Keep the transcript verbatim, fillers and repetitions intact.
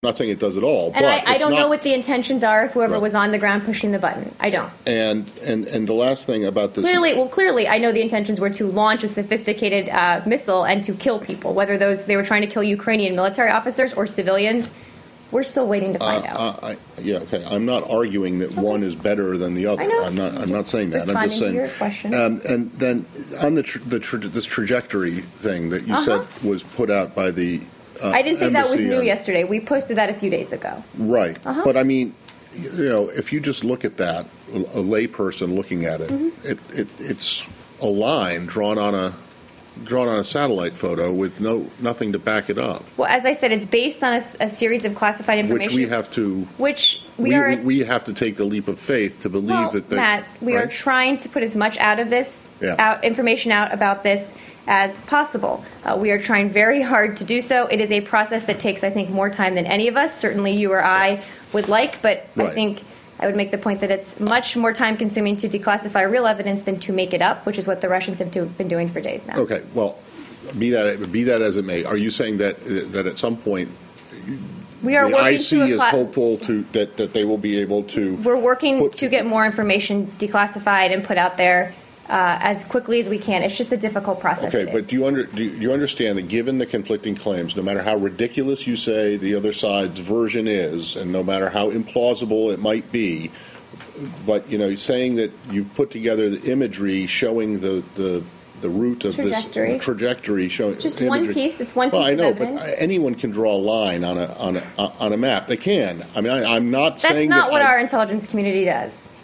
not saying it does at all. And but I, I it's don't not, know what the intentions are of whoever right. was on the ground pushing the button. I don't. And, and, and the last thing about this... Clearly, well, clearly, I know the intentions were to launch a sophisticated uh, missile and to kill people, whether those they were trying to kill Ukrainian military officers or civilians. We're still waiting to find uh, out. I, I, yeah, okay. I'm not arguing that okay. one is better than the other. I know. I'm not. I'm just not saying that. I'm just saying. To your question. Um, and then on the, tra- the tra- this trajectory thing that you uh-huh. said was put out by the. Uh, I didn't think that was new and, yesterday. We posted that a few days ago. Right. Uh-huh. But I mean, you know, if you just look at that, a layperson looking at it, mm-hmm. it, it it's a line drawn on a. drawn on a satellite photo with no nothing to back it up. Well, as I said, it's based on a, a series of classified information. Which we have to... Which we, we are... We have to take the leap of faith to believe well, that... They, Matt, we right? are trying to put as much out of this, yeah. out information out about this as possible. Uh, we are trying very hard to do so. It is a process that takes, I think, more time than any of us, certainly you or I, would like, but right. I think... I would make the point that it's much more time-consuming to declassify real evidence than to make it up, which is what the Russians have do, been doing for days now. Okay, well, be that be that as it may, are you saying that that at some point we are the working I C to is cla- hopeful to that, that they will be able to? We're working put, to get more information declassified and put out there uh, as quickly as we can. It's just a difficult process. Okay, but do you, under, do you understand that given the conflicting claims, no matter how ridiculous you say the other side's version is, and no matter how implausible it might be, but, you know, saying that you've put together the imagery showing the, the, the route of trajectory. this trajectory showing just imagery. one piece. It's one piece well, I know, of evidence. but anyone can draw a line on a on a on a map. They can. I mean, I, I'm not That's saying not that what I, our intelligence community does.